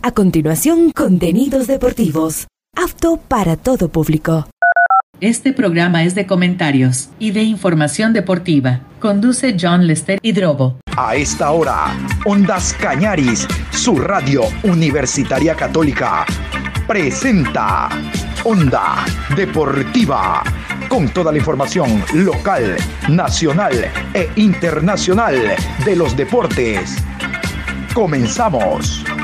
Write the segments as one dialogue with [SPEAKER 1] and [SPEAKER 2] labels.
[SPEAKER 1] A continuación, contenidos deportivos, apto para todo público.
[SPEAKER 2] Este programa es de comentarios y de información deportiva. Conduce John Lester Hidrobo.
[SPEAKER 3] A esta hora, Ondas Cañaris, su radio universitaria católica, presenta Onda Deportiva, con toda la información local, nacional e internacional de los deportes. Comenzamos.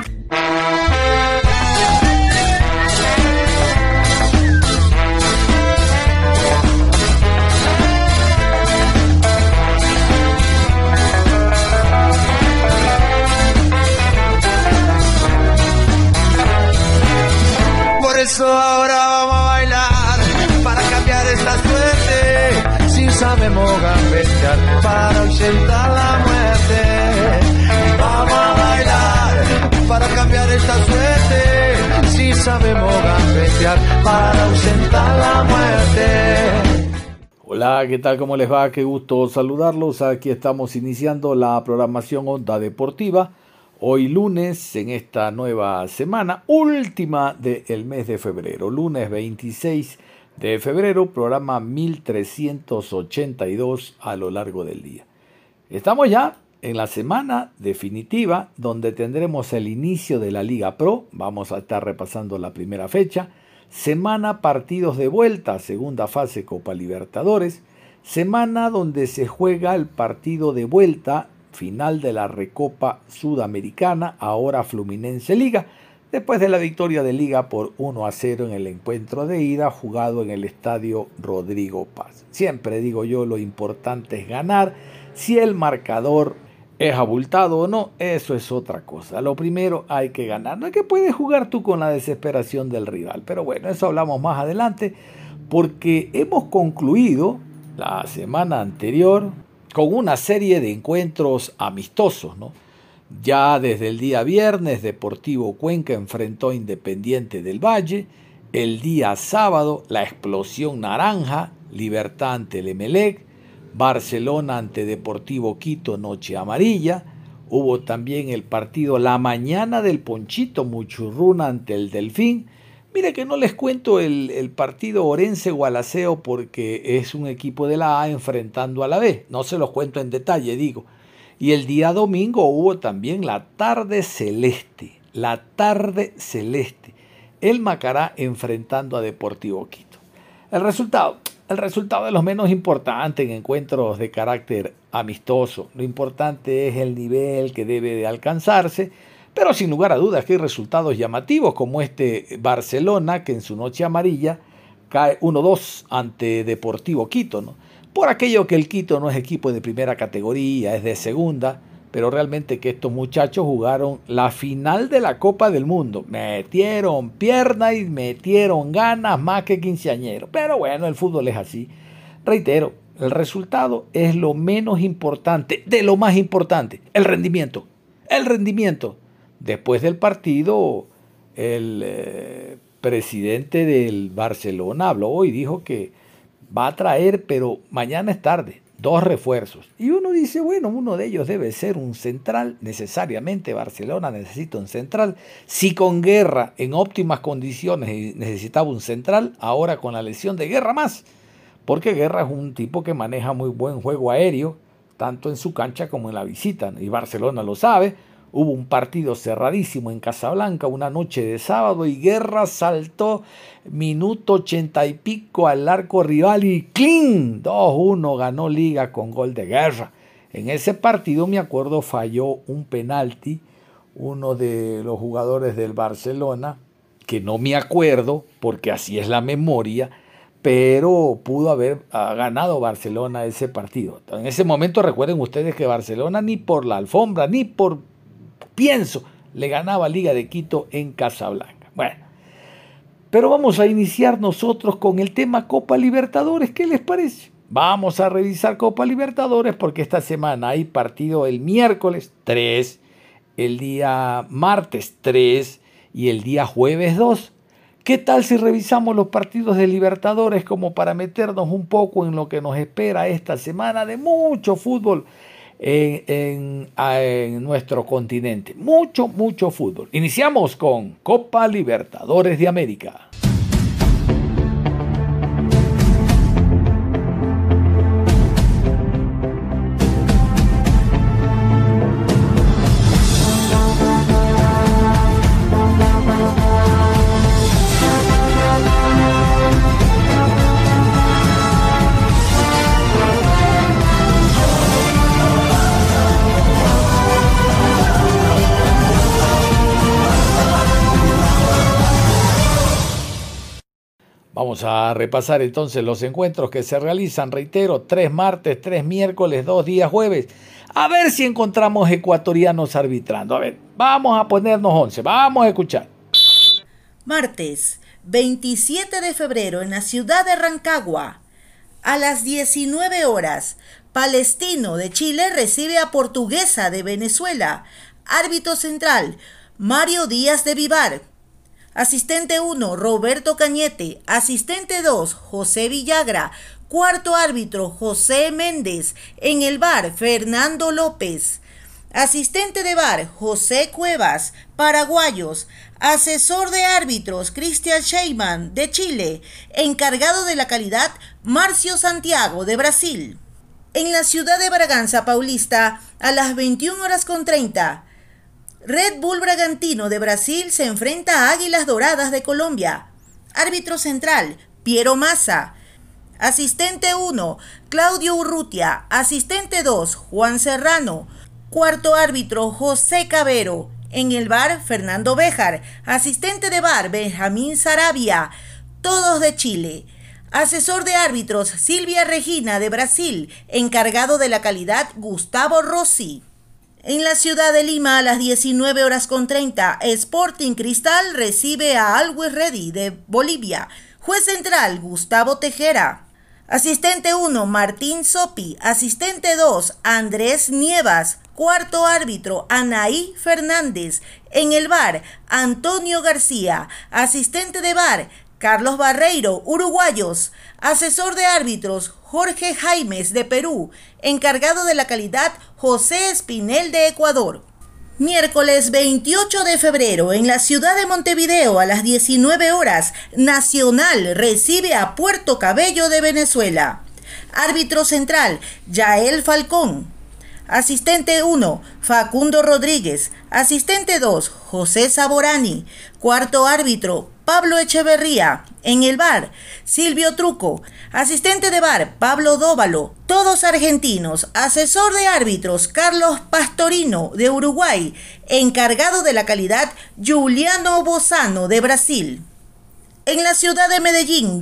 [SPEAKER 4] Por eso ahora vamos a bailar para cambiar esta suerte. Si sabemos gambetear para ausentar la muerte. Vamos a bailar para cambiar esta suerte. Si sabemos gambetear para ausentar la muerte.
[SPEAKER 5] Hola, ¿qué tal? ¿Cómo les va? Qué gusto saludarlos. Aquí estamos iniciando la programación Onda Deportiva. Hoy lunes, en esta nueva semana, última del mes de febrero, lunes 26 de febrero, programa 1382 a lo largo del día. Estamos ya en la semana definitiva, donde tendremos el inicio de la Liga Pro. Vamos a estar repasando la primera fecha. Semana partidos de vuelta, segunda fase Copa Libertadores. Semana donde se juega el partido de vuelta, final de la Recopa Sudamericana, ahora Fluminense Liga, después de la victoria de Liga por 1-0 en el encuentro de ida jugado en el estadio Rodrigo Paz. Siempre digo yo, lo importante es ganar. Si el marcador es abultado o no, eso es otra cosa. Lo primero, hay que ganar. No es que puedes jugar tú con la desesperación del rival, pero bueno, eso hablamos más adelante, porque hemos concluido la semana anterior con una serie de encuentros amistosos, ¿no? Ya desde el día viernes, Deportivo Cuenca enfrentó a Independiente del Valle. El día sábado, la Explosión Naranja, Libertad ante el Emelec. Barcelona ante Deportivo Quito, Noche Amarilla. Hubo también el partido la mañana del Ponchito, Muchurruna ante el Delfín. Mire que no les cuento el partido Orense-Gualaceo porque es un equipo de la A enfrentando a la B. No se los cuento en detalle, digo. Y el día domingo hubo también la tarde celeste. La tarde celeste. El Macará enfrentando a Deportivo Quito. El resultado de los menos importantes en encuentros de carácter amistoso. Lo importante es el nivel que debe de alcanzarse. Pero sin lugar a dudas que hay resultados llamativos como este Barcelona que en su noche amarilla cae 1-2 ante Deportivo Quito, ¿no? Por aquello que el Quito no es equipo de primera categoría, es de segunda, pero realmente que estos muchachos jugaron la final de la Copa del Mundo. Metieron pierna y metieron ganas más que quinceañeros. Pero bueno, el fútbol es así. Reitero, el resultado es lo menos importante, de lo más importante, el rendimiento. El rendimiento. Después del partido, el presidente del Barcelona habló y dijo que va a traer, pero mañana es tarde, 2 refuerzos. Y uno dice, bueno, uno de ellos debe ser un central. Necesariamente Barcelona necesita un central. Si con Guerra en óptimas condiciones necesitaba un central, ahora con la lesión de Guerra más. Porque Guerra es un tipo que maneja muy buen juego aéreo, tanto en su cancha como en la visita. Y Barcelona lo sabe. Hubo un partido cerradísimo en Casablanca una noche de sábado y Guerra saltó minuto 80 y pico al arco rival y ¡cling! 2-1 ganó Liga con gol de Guerra. En ese partido me acuerdo falló un penalti uno de los jugadores del Barcelona, que no me acuerdo porque así es la memoria, pero pudo haber ganado Barcelona ese partido. En ese momento recuerden ustedes que Barcelona ni por la alfombra, ni por pienso, le ganaba Liga de Quito en Casablanca. Bueno, pero vamos a iniciar nosotros con el tema Copa Libertadores. ¿Qué les parece? Vamos a revisar Copa Libertadores porque esta semana hay partido el miércoles 3, el día martes 3 y el día jueves 2. ¿Qué tal si revisamos los partidos de Libertadores como para meternos un poco en lo que nos espera esta semana de mucho fútbol en nuestro continente. Mucho fútbol. Iniciamos con Copa Libertadores de América. Vamos a repasar entonces los encuentros que se realizan, reitero, 3 martes, 3 miércoles, 2 días jueves. A ver si encontramos ecuatorianos arbitrando. A ver, vamos a ponernos 11, vamos a escuchar.
[SPEAKER 6] Martes, 27 de febrero en la ciudad de Rancagua. A las 19 horas, Palestino de Chile recibe a Portuguesa de Venezuela. Árbitro central, Mario Díaz de Vivar. Asistente 1, Roberto Cañete. Asistente 2, José Villagra. Cuarto árbitro, José Méndez. En el VAR, Fernando López. Asistente de VAR, José Cuevas. Paraguayos. Asesor de árbitros, Cristian Sheyman, de Chile. Encargado de la calidad, Marcio Santiago, de Brasil. En la ciudad de Braganza Paulista, a las 21:30, Red Bull Bragantino de Brasil se enfrenta a Águilas Doradas de Colombia. Árbitro central, Piero Massa. Asistente 1, Claudio Urrutia. Asistente 2, Juan Serrano. Cuarto árbitro, José Cabero. En el VAR, Fernando Béjar. Asistente de VAR, Benjamín Sarabia. Todos de Chile. Asesor de árbitros, Silvia Regina de Brasil. Encargado de la calidad, Gustavo Rossi. En la ciudad de Lima, a las 19:30, Sporting Cristal recibe a Always Ready de Bolivia. Juez central, Gustavo Tejera. Asistente 1, Martín Sopi. Asistente 2, Andrés Nievas. Cuarto árbitro, Anaí Fernández. En el VAR, Antonio García. Asistente de VAR, Carlos Barreiro, uruguayos. Asesor de árbitros, Jorge Jaimes, de Perú. Encargado de la calidad, José Espinel, de Ecuador. Miércoles 28 de febrero, en la ciudad de Montevideo, a las 19 horas, Nacional recibe a Puerto Cabello de Venezuela. Árbitro central, Yael Falcón. Asistente 1, Facundo Rodríguez. Asistente 2, José Saborani. Cuarto árbitro, Pablo Echeverría. En el VAR, Silvio Truco. Asistente de VAR, Pablo Dóvalo. Todos argentinos. Asesor de árbitros, Carlos Pastorino, de Uruguay. Encargado de la calidad, Juliano Bozano, de Brasil. En la ciudad de Medellín,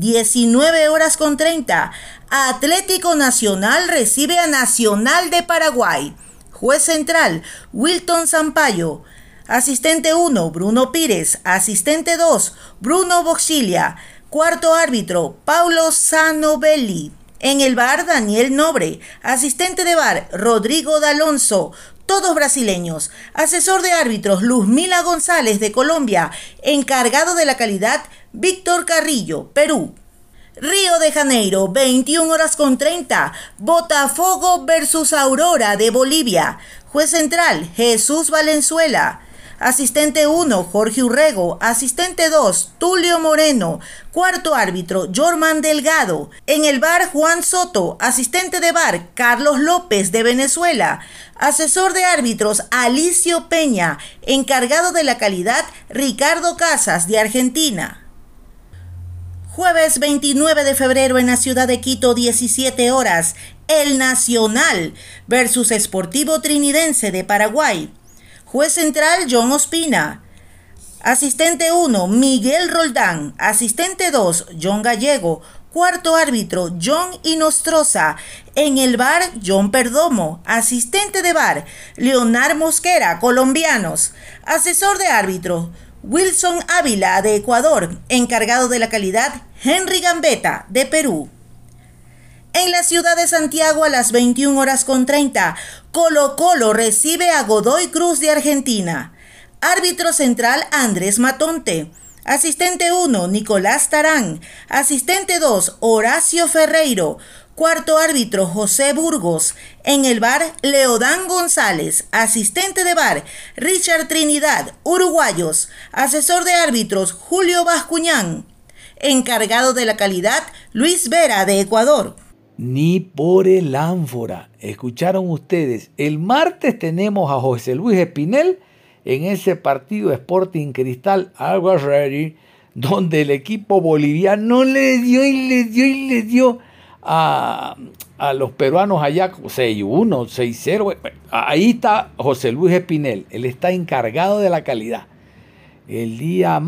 [SPEAKER 6] 19:30, Atlético Nacional recibe a Nacional de Paraguay. Juez central, Wilton Sampaio. Asistente 1, Bruno Pires. Asistente 2, Bruno Boxilia. Cuarto árbitro, Paulo Sanovelli. En el VAR, Daniel Nobre. Asistente de VAR, Rodrigo D'Alonso. Todos brasileños. Asesor de árbitros, Luzmila González, de Colombia. Encargado de la calidad, Víctor Carrillo, Perú. Río de Janeiro, 21:30, Botafogo versus Aurora de Bolivia. Juez central, Jesús Valenzuela. Asistente 1, Jorge Urrego. Asistente 2, Tulio Moreno. Cuarto árbitro, Jorman Delgado. En el VAR, Juan Soto. Asistente de VAR, Carlos López, de Venezuela. Asesor de árbitros, Alicio Peña. Encargado de la calidad, Ricardo Casas, de Argentina. Jueves 29 de febrero en la ciudad de Quito, 17 horas, El Nacional versus Sportivo Trinidense de Paraguay. Juez central, John Ospina. Asistente 1, Miguel Roldán. Asistente 2, John Gallego. Cuarto árbitro, John Inostroza. En el VAR, John Perdomo. Asistente de VAR, Leonard Mosquera, colombianos. Asesor de árbitro, Wilson Ávila, de Ecuador. Encargado de la calidad, Henry Gambetta, de Perú. En la ciudad de Santiago, a las 21:30, Colo-Colo recibe a Godoy Cruz, de Argentina. Árbitro central, Andrés Matonte. Asistente 1, Nicolás Tarán. Asistente 2, Horacio Ferreiro. Cuarto árbitro José Burgos. En el VAR, Leodán González. Asistente de VAR, Richard Trinidad. Uruguayos. Asesor de árbitros, Julio Bascuñán. Encargado de la calidad, Luis Vera, de Ecuador.
[SPEAKER 5] Ni por el ánfora. Escucharon ustedes. El martes tenemos a José Luis Espinel en ese partido Sporting Cristal Always Ready, donde el equipo boliviano le dio a los peruanos allá 6-1, 6-0. Ahí está José Luis Espinel. Él está encargado de la calidad. El día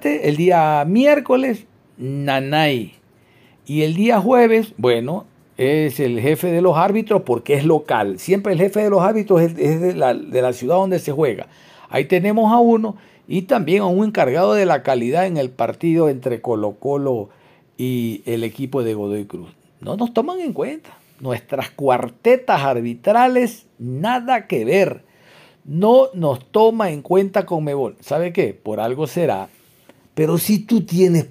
[SPEAKER 5] miércoles, Nanay. Y el día jueves, bueno, es el jefe de los árbitros porque es local. Siempre el jefe de los árbitros es de la ciudad donde se juega. Ahí tenemos a uno y también a un encargado de la calidad en el partido entre Colo-Colo y el equipo de Godoy Cruz. No nos toman en cuenta. Nuestras cuartetas arbitrales, nada que ver. No nos toma en cuenta Conmebol. ¿Sabe qué? Por algo será. Pero si tú tienes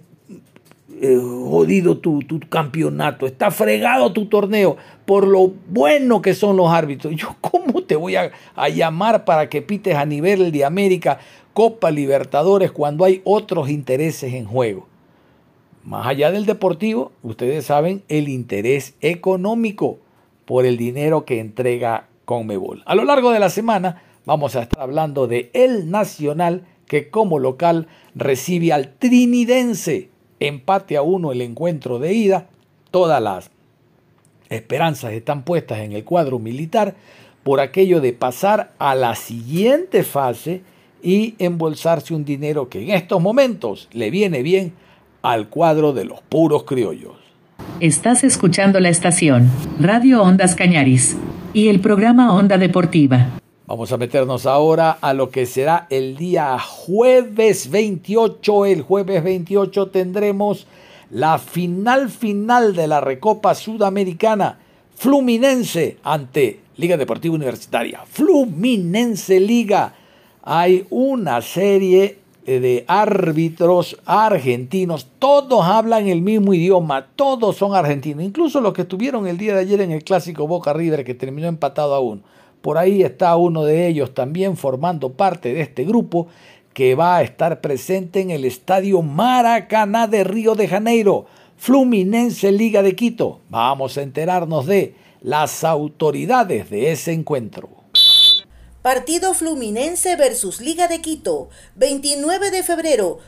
[SPEAKER 5] jodido tu campeonato, está fregado tu torneo por lo bueno que son los árbitros, yo cómo te voy a llamar para que pites a nivel de América, Copa Libertadores, cuando hay otros intereses en juego. Más allá del deportivo, ustedes saben el interés económico por el dinero que entrega Conmebol. A lo largo de la semana vamos a estar hablando de El Nacional, que como local recibe al Trinidense. Empate a 1 el encuentro de ida. Todas las esperanzas están puestas en el cuadro militar por aquello de pasar a la siguiente fase y embolsarse un dinero que en estos momentos le viene bien al cuadro de los puros criollos.
[SPEAKER 2] Estás escuchando la estación Radio Ondas Cañaris y el programa Onda Deportiva.
[SPEAKER 5] Vamos a meternos ahora a lo que será el día jueves 28. El jueves 28 tendremos la final de la Recopa Sudamericana. Fluminense ante Liga Deportiva Universitaria. Fluminense Liga. Hay una serie de árbitros argentinos. Todos hablan el mismo idioma. Todos son argentinos. Incluso los que estuvieron el día de ayer en el clásico Boca River, que terminó empatado a 1. Por ahí está uno de ellos también formando parte de este grupo que va a estar presente en el Estadio Maracaná de Río de Janeiro. Fluminense Liga de Quito. Vamos a enterarnos de las autoridades de ese encuentro.
[SPEAKER 6] Partido Fluminense versus Liga de Quito, 29 de febrero,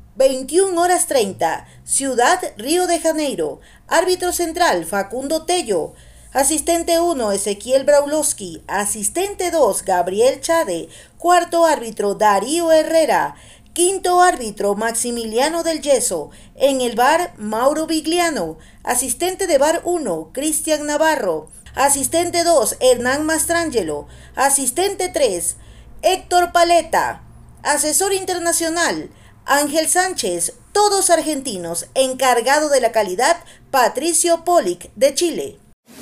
[SPEAKER 6] 21:30, Ciudad Río de Janeiro. Árbitro central, Facundo Tello. Asistente 1, Ezequiel Braulowski. Asistente 2, Gabriel Chade. Cuarto árbitro, Darío Herrera. Quinto árbitro, Maximiliano del Yeso. En el VAR, Mauro Vigliano. Asistente de VAR 1, Cristian Navarro. Asistente 2, Hernán Mastrangelo. Asistente 3, Héctor Paleta. Asesor internacional, Ángel Sánchez. Todos argentinos. Encargado de la calidad, Patricio Polic, de Chile.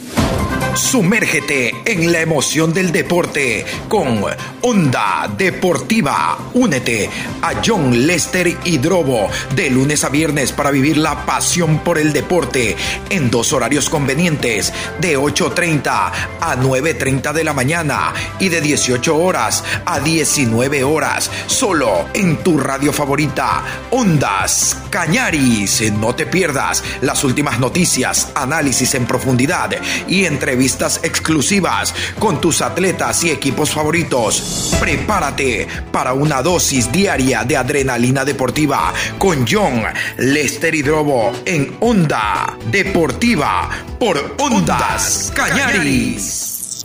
[SPEAKER 3] Sumérgete en la emoción del deporte con Onda Deportiva. Únete a John Lester Hidrobo de lunes a viernes para vivir la pasión por el deporte en 2 horarios convenientes, de 8:30 a 9:30 de la mañana y de 18 horas a 19 horas, solo en tu radio favorita, Ondas Cañaris. No te pierdas las últimas noticias, análisis en profundidad y entrevistas exclusivas con tus atletas y equipos favoritos. Prepárate para una dosis diaria de adrenalina deportiva con John Lester Hidrobo en Onda Deportiva por Ondas Cañaris.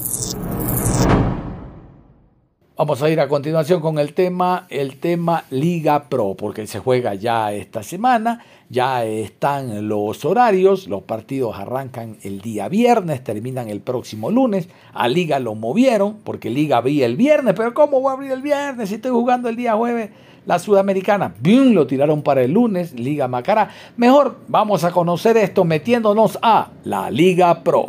[SPEAKER 5] Vamos a ir a continuación con el tema Liga Pro, porque se juega ya esta semana, ya están los horarios, los partidos arrancan el día viernes, terminan el próximo lunes. A Liga lo movieron, porque Liga abría el viernes, pero ¿cómo voy a abrir el viernes si estoy jugando el día jueves? La Sudamericana, ¡bum!, lo tiraron para el lunes, Liga Macará. Mejor vamos a conocer esto metiéndonos a la Liga Pro.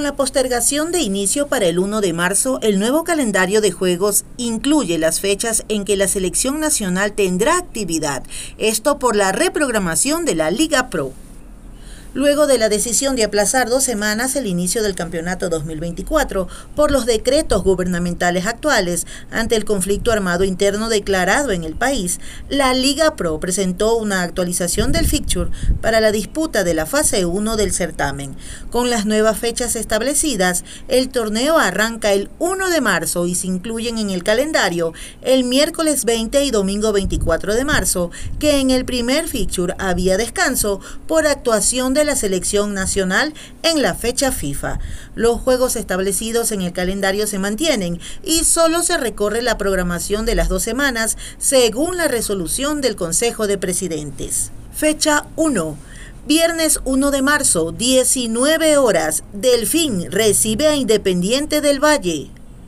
[SPEAKER 6] la postergación de inicio para el 1 de marzo, el nuevo calendario de juegos incluye las fechas en que la selección nacional tendrá actividad, esto por la reprogramación de la Liga Pro. Luego de la decisión de aplazar 2 semanas el inicio del campeonato 2024 por los decretos gubernamentales actuales ante el conflicto armado interno declarado en el país, la Liga Pro presentó una actualización del fixture para la disputa de la fase 1 del certamen. Con las nuevas fechas establecidas, el torneo arranca el 1 de marzo y se incluyen en el calendario el miércoles 20 y domingo 24 de marzo, que en el primer fixture había descanso por actuación de la selección nacional en la fecha FIFA. Los juegos establecidos en el calendario se mantienen y solo se recorre la programación de las 2 semanas según la resolución del Consejo de Presidentes. Fecha 1. Viernes 1 de marzo, 19 horas. Delfín recibe a Independiente del Valle.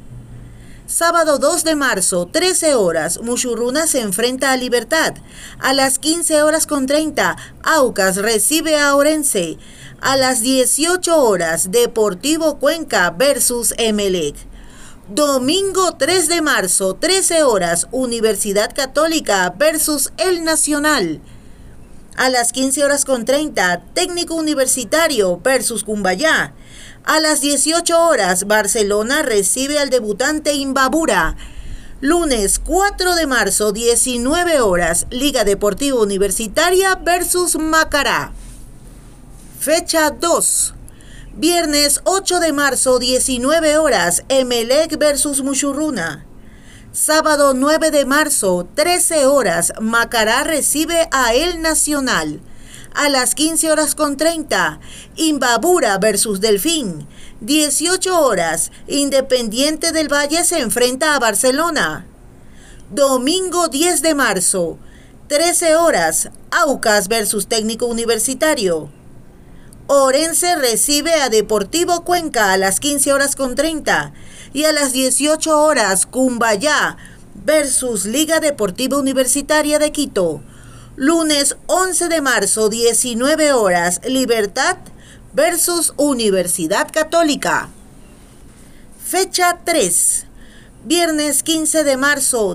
[SPEAKER 6] Sábado 2 de marzo, 13 horas, Muchurruna se enfrenta a Libertad. A las 15:30, Aucas recibe a Orense. A las 18 horas, Deportivo Cuenca versus Emelec. Domingo 3 de marzo, 13 horas, Universidad Católica versus El Nacional. A las 15:30, Técnico Universitario versus Cumbayá. A las 18 horas, Barcelona recibe al debutante Imbabura. Lunes 4 de marzo, 19 horas, Liga Deportiva Universitaria versus Macará. Fecha 2. Viernes 8 de marzo, 19 horas, Emelec versus Muchurruna. Sábado 9 de marzo, 13 horas, Macará recibe a El Nacional. A las 15:30, Imbabura versus Delfín. 18 horas, Independiente del Valle se enfrenta a Barcelona. Domingo 10 de marzo, 13 horas, Aucas versus Técnico Universitario. Orense recibe a Deportivo Cuenca a las 15:30 y a las 18 horas, Cumbayá versus Liga Deportiva Universitaria de Quito. Lunes 11 de marzo, 19 horas, Libertad versus Universidad Católica. Fecha 3. Viernes 15 de marzo,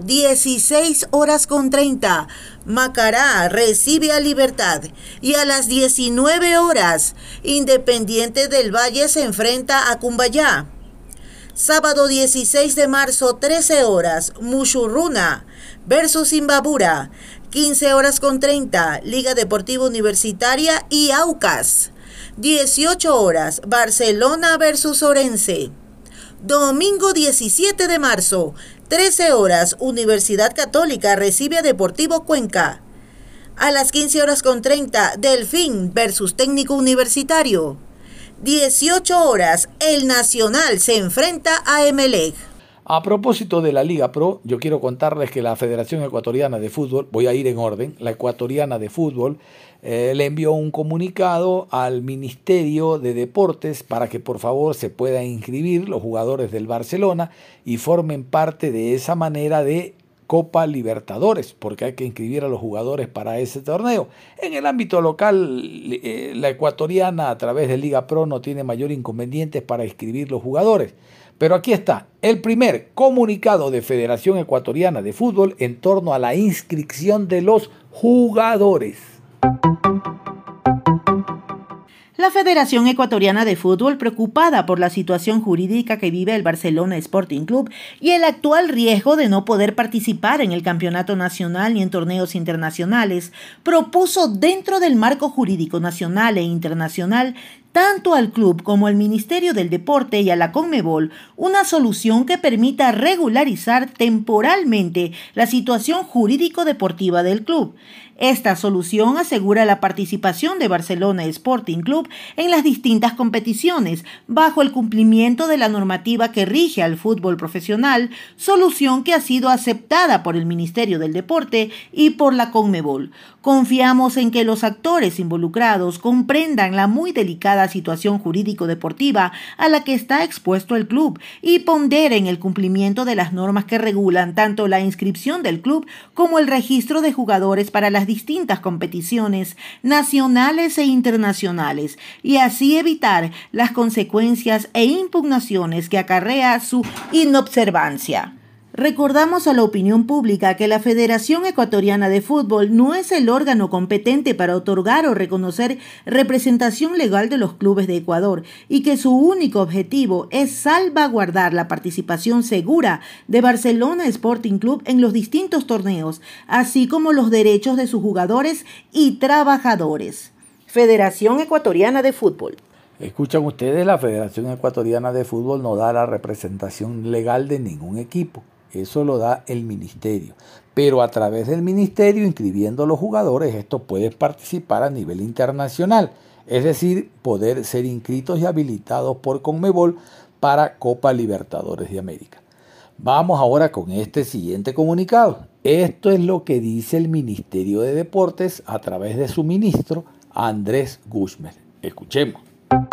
[SPEAKER 6] 16:30, Macará recibe a Libertad. Y a las 19 horas, Independiente del Valle se enfrenta a Cumbayá. Sábado 16 de marzo, 13 horas, Muchurruna versus Imbabura. 15:30, Liga Deportiva Universitaria y Aucas. 18 horas, Barcelona versus Orense. Domingo 17 de marzo, 13 horas, Universidad Católica recibe a Deportivo Cuenca. A las 15:30, Delfín versus Técnico Universitario. 18 horas, El Nacional se enfrenta a Emelec.
[SPEAKER 5] A propósito de la Liga Pro, yo quiero contarles que la Federación Ecuatoriana de Fútbol, voy a ir en orden, la Ecuatoriana de Fútbol, le envió un comunicado al Ministerio de Deportes para que por favor se puedan inscribir los jugadores del Barcelona y formen parte de esa manera de Copa Libertadores, porque hay que inscribir a los jugadores para ese torneo. En el ámbito local, la Ecuatoriana a través de Liga Pro no tiene mayor inconvenientes para inscribir los jugadores. Pero aquí está el primer comunicado de Federación Ecuatoriana de Fútbol en torno a la inscripción de los jugadores.
[SPEAKER 6] La Federación Ecuatoriana de Fútbol, preocupada por la situación jurídica que vive el Barcelona Sporting Club y el actual riesgo de no poder participar en el campeonato nacional ni en torneos internacionales, propuso dentro del marco jurídico nacional e internacional tanto al club como al Ministerio del Deporte y a la Conmebol una solución que permita regularizar temporalmente la situación jurídico-deportiva del club. Esta solución asegura la participación de Barcelona Sporting Club en las distintas competiciones bajo el cumplimiento de la normativa que rige al fútbol profesional, solución que ha sido aceptada por el Ministerio del Deporte y por la Conmebol. Confiamos en que los actores involucrados comprendan la muy delicada delicada situación jurídico-deportiva a la que está expuesto el club y ponderen el cumplimiento de las normas que regulan tanto la inscripción del club como el registro de jugadores para las distintas competiciones nacionales e internacionales, y así evitar las consecuencias e impugnaciones que acarrea su inobservancia. Recordamos a la opinión pública que la Federación Ecuatoriana de Fútbol no es el órgano competente para otorgar o reconocer representación legal de los clubes de Ecuador y que su único objetivo es salvaguardar la participación segura de Barcelona Sporting Club en los distintos torneos, así como los derechos de sus jugadores y trabajadores. Federación Ecuatoriana de Fútbol.
[SPEAKER 5] Escuchan ustedes, la Federación Ecuatoriana de Fútbol no da la representación legal de ningún equipo. Eso lo da el ministerio. Pero a través del ministerio, inscribiendo a los jugadores, estos pueden participar a nivel internacional. Es decir, poder ser inscritos y habilitados por Conmebol para Copa Libertadores de América. Vamos ahora con este siguiente comunicado. Esto es lo que dice el Ministerio de Deportes a través de su ministro, Andrés Guzmán. Escuchemos.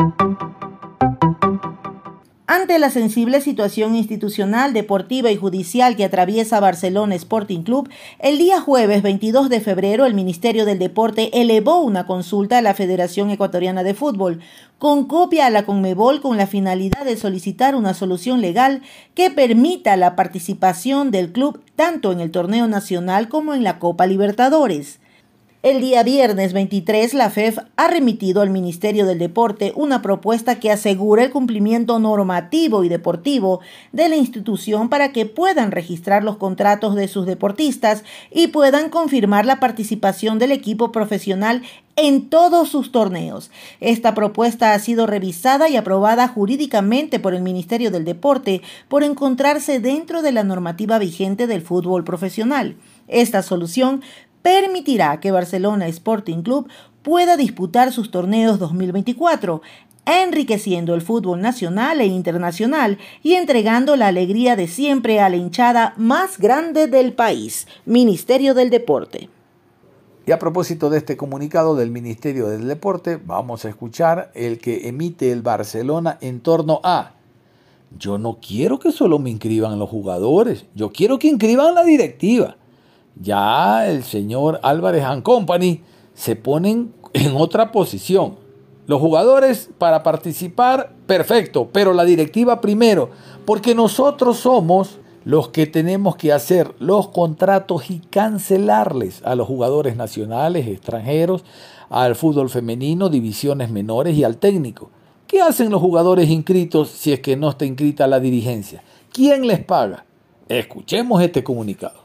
[SPEAKER 6] Ante la sensible situación institucional, deportiva y judicial que atraviesa Barcelona Sporting Club, el día jueves 22 de febrero el Ministerio del Deporte elevó una consulta a la Federación Ecuatoriana de Fútbol con copia a la Conmebol con la finalidad de solicitar una solución legal que permita la participación del club tanto en el torneo nacional como en la Copa Libertadores. El día viernes 23, la FEF ha remitido al Ministerio del Deporte una propuesta que asegura el cumplimiento normativo y deportivo de la institución para que puedan registrar los contratos de sus deportistas y puedan confirmar la participación del equipo profesional en todos sus torneos. Esta propuesta ha sido revisada y aprobada jurídicamente por el Ministerio del Deporte por encontrarse dentro de la normativa vigente del fútbol profesional. Esta solución permitirá que Barcelona Sporting Club pueda disputar sus torneos 2024, enriqueciendo el fútbol nacional e internacional y entregando la alegría de siempre a la hinchada más grande del país. Ministerio del Deporte.
[SPEAKER 5] Y a propósito de este comunicado del Ministerio del Deporte, vamos a escuchar el que emite el Barcelona en torno a: yo no quiero que solo me inscriban los jugadores, yo quiero que inscriban la directiva. Ya el señor Álvarez & Company se ponen en otra posición. Los jugadores para participar, perfecto, pero la directiva primero, porque nosotros somos los que tenemos que hacer los contratos y cancelarles a los jugadores nacionales, extranjeros, al fútbol femenino, divisiones menores y al técnico. ¿Qué hacen los jugadores inscritos si es que no está inscrita la dirigencia? ¿Quién les paga? Escuchemos este comunicado.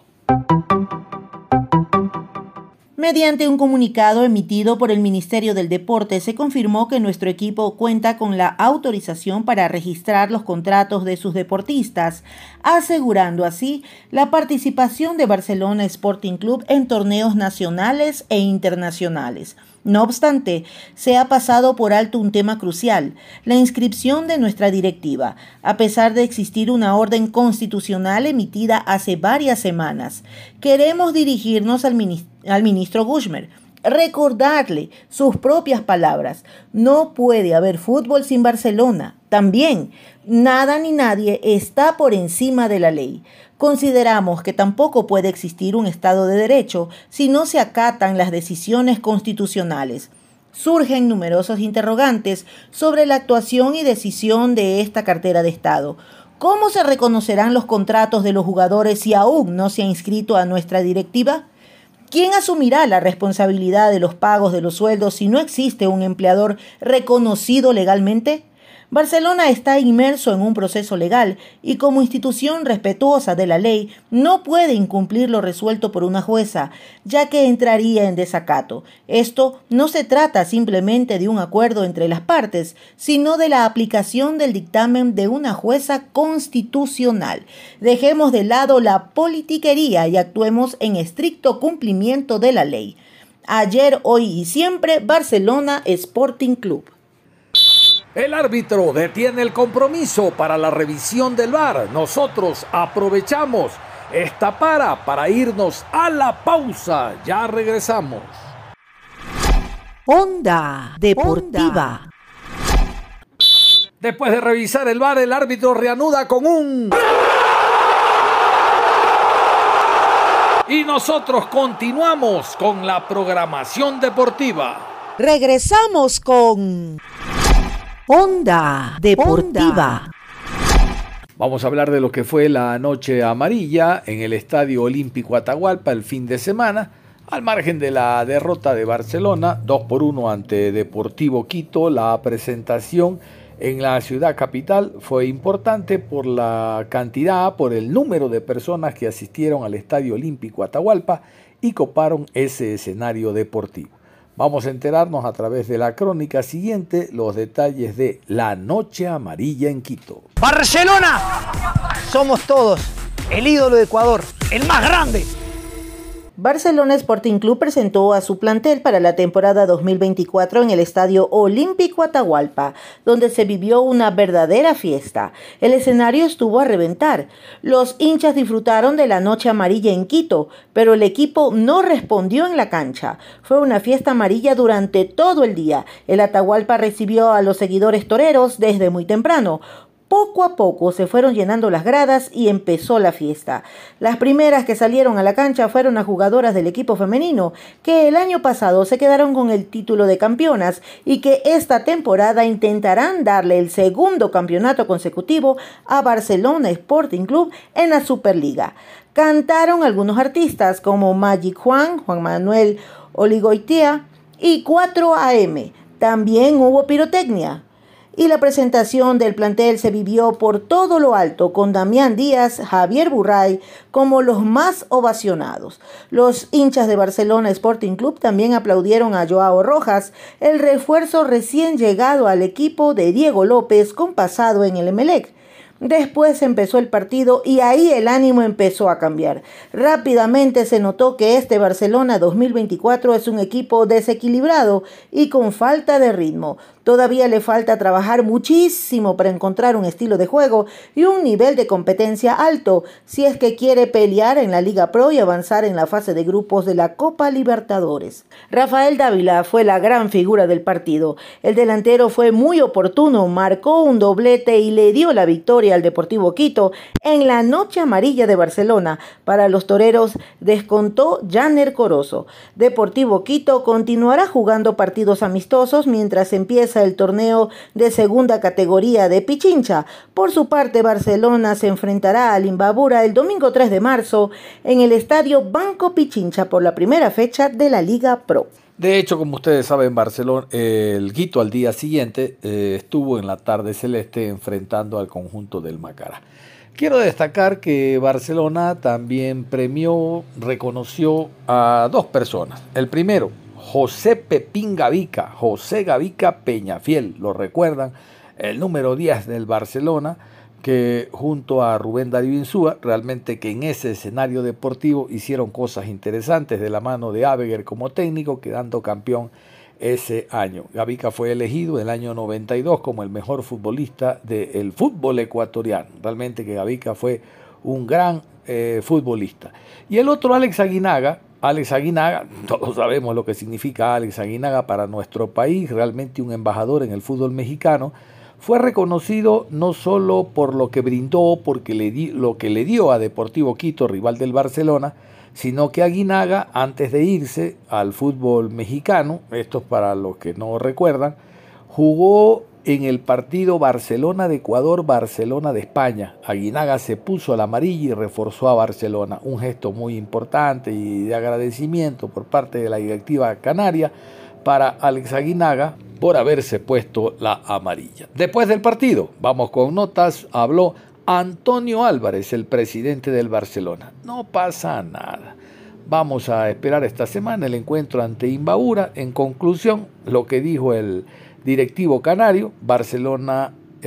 [SPEAKER 6] Mediante un comunicado emitido por el Ministerio del Deporte, se confirmó que nuestro equipo cuenta con la autorización para registrar los contratos de sus deportistas, asegurando así la participación de Barcelona Sporting Club en torneos nacionales e internacionales. No obstante, se ha pasado por alto un tema crucial: la inscripción de nuestra directiva, a pesar de existir una orden constitucional emitida hace varias semanas. Queremos dirigirnos al ministro Guzmán, recordarle sus propias palabras: no puede haber fútbol sin Barcelona. También, nada ni nadie está por encima de la ley. Consideramos que tampoco puede existir un Estado de Derecho si no se acatan las decisiones constitucionales. Surgen numerosos interrogantes sobre la actuación y decisión de esta cartera de Estado. ¿Cómo se reconocerán los contratos de los jugadores si aún no se ha inscrito a nuestra directiva? ¿Quién asumirá la responsabilidad de los pagos de los sueldos si no existe un empleador reconocido legalmente? Barcelona está inmerso en un proceso legal y como institución respetuosa de la ley no puede incumplir lo resuelto por una jueza, ya que entraría en desacato. Esto no se trata simplemente de un acuerdo entre las partes, sino de la aplicación del dictamen de una jueza constitucional. Dejemos de lado la politiquería y actuemos en estricto cumplimiento de la ley. Ayer, hoy y siempre, Barcelona Sporting Club.
[SPEAKER 5] El árbitro detiene el compromiso para la revisión del VAR. Nosotros aprovechamos esta para irnos a la pausa. Ya regresamos.
[SPEAKER 1] Onda Deportiva.
[SPEAKER 5] Después de revisar el VAR, el árbitro reanuda con un... Y nosotros continuamos con la programación deportiva.
[SPEAKER 6] Regresamos con Onda Deportiva.
[SPEAKER 5] Vamos a hablar de lo que fue la noche amarilla en el Estadio Olímpico Atahualpa el fin de semana. Al margen de la derrota de Barcelona, 2-1 ante Deportivo Quito, la presentación en la ciudad capital fue importante por la cantidad, por el número de personas que asistieron al Estadio Olímpico Atahualpa y coparon ese escenario deportivo. Vamos a enterarnos a través de la crónica siguiente los detalles de la noche amarilla en Quito.
[SPEAKER 7] ¡Barcelona! Somos todos el ídolo de Ecuador, el más grande.
[SPEAKER 6] Barcelona Sporting Club presentó a su plantel para la temporada 2024 en el Estadio Olímpico Atahualpa, donde se vivió una verdadera fiesta. El escenario estuvo a reventar. Los hinchas disfrutaron de la noche amarilla en Quito, pero el equipo no respondió en la cancha. Fue una fiesta amarilla durante todo el día. El Atahualpa recibió a los seguidores toreros desde muy temprano. Poco a poco se fueron llenando las gradas y empezó la fiesta. Las primeras que salieron a la cancha fueron las jugadoras del equipo femenino, que el año pasado se quedaron con el título de campeonas y que esta temporada intentarán darle el segundo campeonato consecutivo a Barcelona Sporting Club en la Superliga. Cantaron algunos artistas como Magic Juan Manuel Oligoitia y 4 AM. También hubo pirotecnia. Y la presentación del plantel se vivió por todo lo alto, con Damián Díaz, Javier Burray como los más ovacionados. Los hinchas de Barcelona Sporting Club también aplaudieron a Joao Rojas, el refuerzo recién llegado al equipo de Diego López con pasado en el Emelec. Después empezó el partido y ahí el ánimo empezó a cambiar. Rápidamente se notó que este Barcelona 2024 es un equipo desequilibrado y con falta de ritmo. Todavía le falta trabajar muchísimo para encontrar un estilo de juego y un nivel de competencia alto si es que quiere pelear en la Liga Pro y avanzar en la fase de grupos de la Copa Libertadores. Rafael Dávila fue la gran figura del partido. El delantero fue muy oportuno, marcó un doblete y le dio la victoria al Deportivo Quito en la noche amarilla de Barcelona. Para los toreros descontó Janer Corozo. Deportivo Quito continuará jugando partidos amistosos mientras empieza el torneo de segunda categoría de Pichincha. Por su parte, Barcelona se enfrentará al Imbabura el domingo 3 de marzo en el estadio Banco Pichincha por la primera fecha de la Liga Pro.
[SPEAKER 5] De hecho, como ustedes saben, Barcelona, el Quito al día siguiente estuvo en la tarde celeste enfrentando al conjunto del Macará. Quiero destacar que Barcelona también reconoció a dos personas. El primero, José Pepín Gavica, José Gavica Peñafiel, lo recuerdan, el número 10 del Barcelona, que junto a Rubén Darío Insúa, realmente que en ese escenario deportivo hicieron cosas interesantes de la mano de Abeguer como técnico, quedando campeón ese año. Gavica fue elegido en el año 92 como el mejor futbolista del fútbol ecuatoriano. Realmente que Gavica fue un gran futbolista. Y el otro, Alex Aguinaga, todos sabemos lo que significa Alex Aguinaga para nuestro país, realmente un embajador en el fútbol mexicano. Fue reconocido no solo por lo que brindó, porque lo que le dio a Deportivo Quito, rival del Barcelona, sino que Aguinaga, antes de irse al fútbol mexicano, esto es para los que no recuerdan, jugó en el partido Barcelona de Ecuador, Barcelona de España. Aguinaga se puso al amarillo y reforzó a Barcelona, un gesto muy importante y de agradecimiento por parte de la directiva canaria para Alex Aguinaga por haberse puesto la amarilla. Después del partido, vamos con notas, habló Antonio Álvarez, el presidente del Barcelona. No pasa nada. Vamos a esperar esta semana el encuentro ante Imbabura. En conclusión, lo que dijo el directivo canario, Barcelona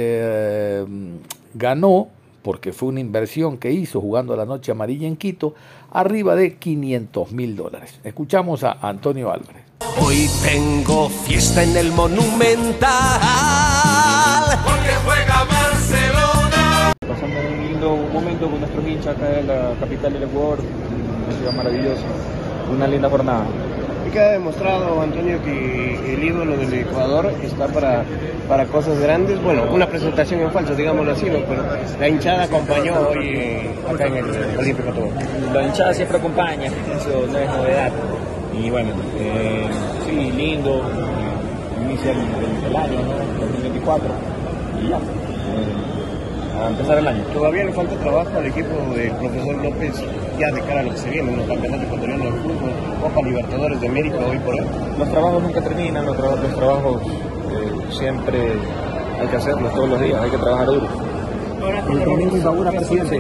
[SPEAKER 5] ganó, porque fue una inversión que hizo jugando la noche amarilla en Quito, arriba de $500,000. Escuchamos a Antonio Álvarez.
[SPEAKER 8] Hoy tengo fiesta en el Monumental, porque juega Barcelona.
[SPEAKER 9] Pasando un lindo momento con nuestros hinchas acá en la capital del Ecuador, una ciudad maravillosa, una linda jornada. Y queda demostrado, Antonio, que el ídolo del Ecuador está para cosas grandes. Bueno, una presentación en falso, digámoslo así, ¿no? Pero la hinchada acompañó hoy acá en el Olímpico Togo.
[SPEAKER 10] La hinchada siempre acompaña, eso no es novedad. Y bueno, sí, lindo, inicia el año, ¿no? 2024, y ya. A empezar el año.
[SPEAKER 9] Todavía le falta trabajo al equipo del profesor López ya de cara a lo que se viene, en el Campeonato Ecuatoriano de Fútbol, Copa Libertadores de América hoy por hoy.
[SPEAKER 10] Los trabajos nunca terminan, los trabajos siempre hay que hacerlos todos los días, hay que trabajar duro.
[SPEAKER 11] El domingo Imbabura, presidente.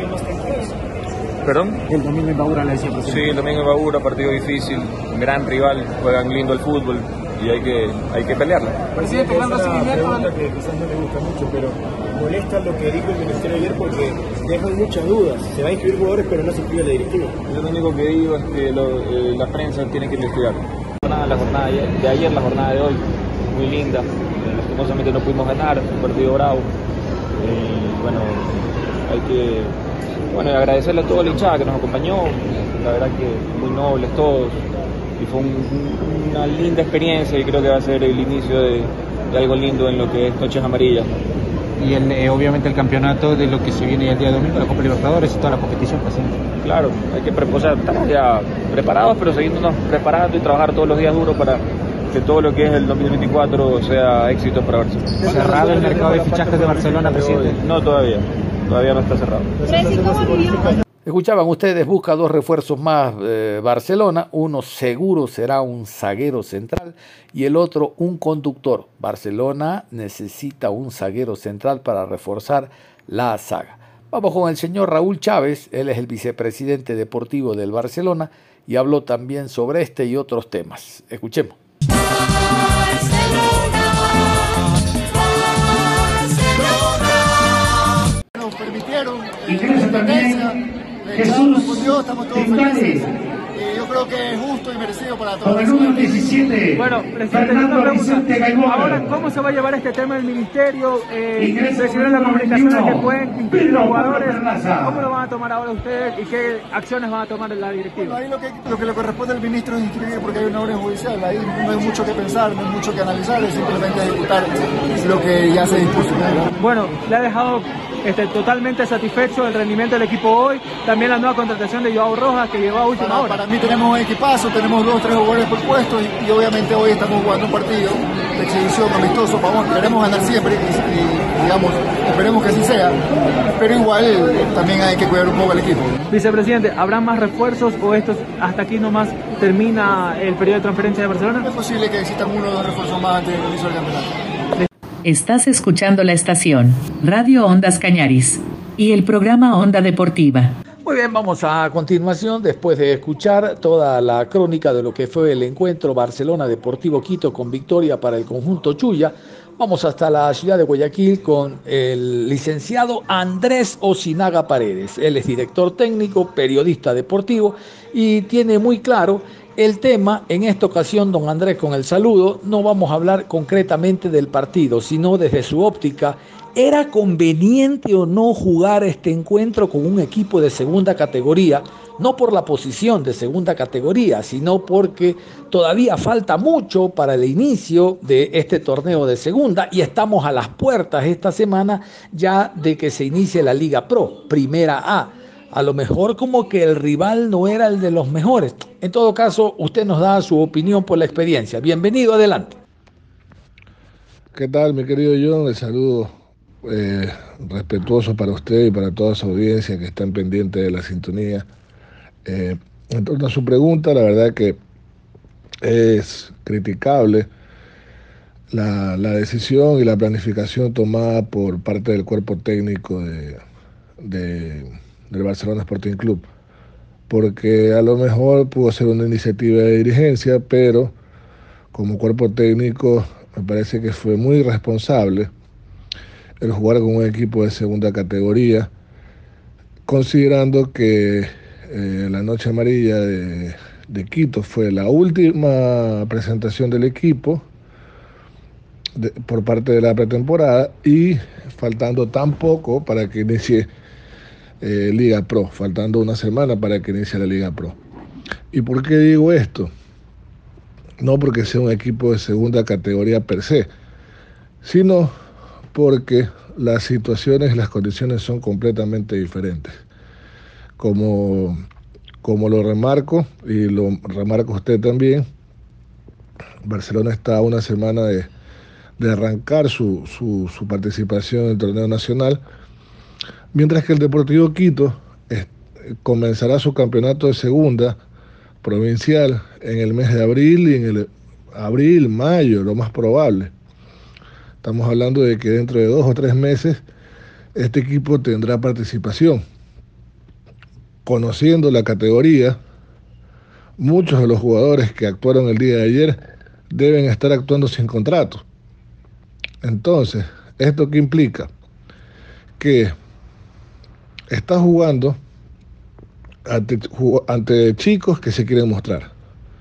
[SPEAKER 10] ¿Perdón?
[SPEAKER 11] El domingo Imbabura, le decía, presidente.
[SPEAKER 10] Sí, el domingo Imbabura, partido difícil, gran rival, juegan lindo el fútbol y hay que pelearla.
[SPEAKER 11] Presidente, dando seguimiento.
[SPEAKER 12] Una pregunta que quizás no le gusta mucho, pero molesta lo que dijo el ministerio ayer porque dejan muchas dudas. Se va a inscribir jugadores, pero no se inscribe la directiva.
[SPEAKER 10] Yo lo único que digo es que la prensa tiene que investigar. La jornada de ayer, la jornada de hoy, muy linda. Lastimosamente no pudimos ganar, un partido bravo. Y bueno, hay que agradecerle a toda la hinchada que nos acompañó. La verdad que muy nobles todos. Y fue una linda experiencia y creo que va a ser el inicio de algo lindo en lo que es Noches Amarillas.
[SPEAKER 11] Y obviamente el campeonato de lo que se viene el día domingo, la Copa Libertadores y toda la competición, presidente.
[SPEAKER 10] Claro, hay que estamos ya preparados, pero seguirnos preparando y trabajar todos los días duro para que todo lo que es el 2024 sea éxito para Barcelona.
[SPEAKER 11] ¿Cerrado el mercado de fichajes de Barcelona, presidente?
[SPEAKER 10] No, todavía no está cerrado.
[SPEAKER 5] Escuchaban ustedes, busca 2 refuerzos más Barcelona, uno seguro será un zaguero central y el otro un conductor. Barcelona necesita un zaguero central para reforzar la saga. Vamos con el señor Raúl Chávez, él es el vicepresidente deportivo del Barcelona y habló también sobre este y otros temas. Escuchemos.
[SPEAKER 13] Nos permitieron
[SPEAKER 14] ingresa también Jesús
[SPEAKER 13] estamos todos felices. Yo creo que es justo y merecido para todos.
[SPEAKER 14] Con el número 17,
[SPEAKER 15] bueno, presidente, ahora, ¿cómo se va a llevar este tema del ministerio? Recibieron la comunicación de que pueden inscribir los jugadores. ¿Cómo lo van a tomar ahora ustedes y qué acciones van a tomar en la directiva?
[SPEAKER 13] Bueno, ahí lo que le corresponde al ministro es inscribir porque hay una orden judicial. Ahí no hay mucho que pensar, no hay mucho que analizar, es simplemente ejecutar lo que ya se dispuso.
[SPEAKER 15] Bueno, le ha dejado totalmente satisfecho el rendimiento del equipo hoy, también la nueva contratación de Joao Rojas que llegó a última hora.
[SPEAKER 13] Para mí tenemos un equipazo, tenemos 2 o 3 jugadores por puesto y obviamente hoy estamos jugando un partido de exhibición amistoso, queremos ganar siempre y digamos, esperemos que así sea, pero igual también hay que cuidar un poco al equipo.
[SPEAKER 15] Vicepresidente, ¿habrá más refuerzos o estos hasta aquí nomás termina el periodo de transferencia de Barcelona?
[SPEAKER 13] Es posible que existan 1 o 2 refuerzos más antes del inicio del campeonato.
[SPEAKER 2] Estás escuchando la estación Radio Ondas Cañaris y el programa Onda Deportiva.
[SPEAKER 5] Muy bien, vamos a continuación, después de escuchar toda la crónica de lo que fue el encuentro Barcelona Deportivo Quito con victoria para el conjunto Chuya, vamos hasta la ciudad de Guayaquil con el licenciado Andrés Osinaga Paredes. Él es director técnico, periodista deportivo y tiene muy claro el tema. En esta ocasión, don Andrés, con el saludo, no vamos a hablar concretamente del partido, sino desde su óptica. ¿Era conveniente o no jugar este encuentro con un equipo de segunda categoría? No por la posición de segunda categoría, sino porque todavía falta mucho para el inicio de este torneo de segunda y estamos a las puertas esta semana ya de que se inicie la Liga Pro, Primera A. A lo mejor como que el rival no era el de los mejores. En todo caso, usted nos da su opinión por la experiencia. Bienvenido, adelante.
[SPEAKER 16] ¿Qué tal, mi querido John? El saludo respetuoso para usted y para toda su audiencia que están pendientes de la sintonía. En torno a su pregunta, la verdad que es criticable la decisión y la planificación tomada por parte del cuerpo técnico del Barcelona Sporting Club, porque a lo mejor pudo ser una iniciativa de dirigencia, pero como cuerpo técnico me parece que fue muy irresponsable el jugar con un equipo de segunda categoría, considerando que la Noche Amarilla de Quito fue la última presentación del equipo por parte de la pretemporada y faltando tan poco para que inicie Liga Pro, faltando una semana para que inicie la Liga Pro. ¿Y por qué digo esto? no porque sea un equipo de segunda categoría per se, sino porque las situaciones y las condiciones son completamente diferentes. Como lo remarco, y lo remarca usted también, Barcelona está a una semana de arrancar su participación en el torneo nacional, mientras que el Deportivo Quito comenzará su campeonato de segunda provincial en el mes de abril y en el abril, mayo, lo más probable. Estamos hablando de que dentro de 2 o 3 meses este equipo tendrá participación. Conociendo la categoría, muchos de los jugadores que actuaron el día de ayer deben estar actuando sin contrato. Entonces, ¿esto qué implica? Que está jugando ante chicos que se quieren mostrar.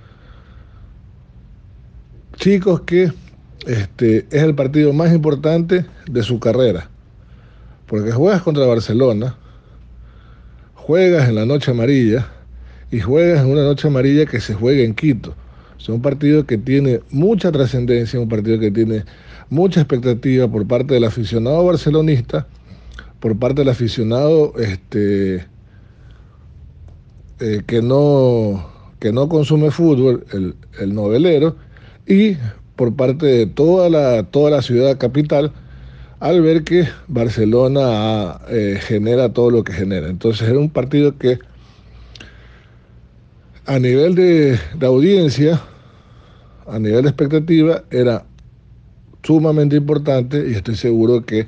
[SPEAKER 16] Chicos que es el partido más importante de su carrera. Porque juegas contra Barcelona, juegas en la noche amarilla y juegas en una noche amarilla que se juega en Quito. Es un partido que tiene mucha trascendencia, un partido que tiene mucha expectativa por parte del aficionado barcelonista, por parte del aficionado que no consume fútbol, el novelero, y por parte de toda la ciudad capital, al ver que Barcelona genera todo lo que genera. Entonces era un partido que a nivel de audiencia, a nivel de expectativa, era sumamente importante, y estoy seguro que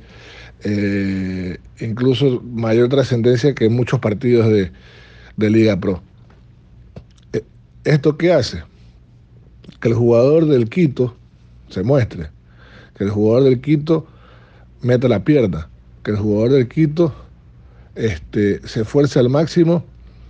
[SPEAKER 16] incluso mayor trascendencia que en muchos partidos de Liga Pro. ¿Esto qué hace? Que el jugador del Quito se muestre, que el jugador del Quito meta la pierna, que el jugador del Quito se esfuerce al máximo,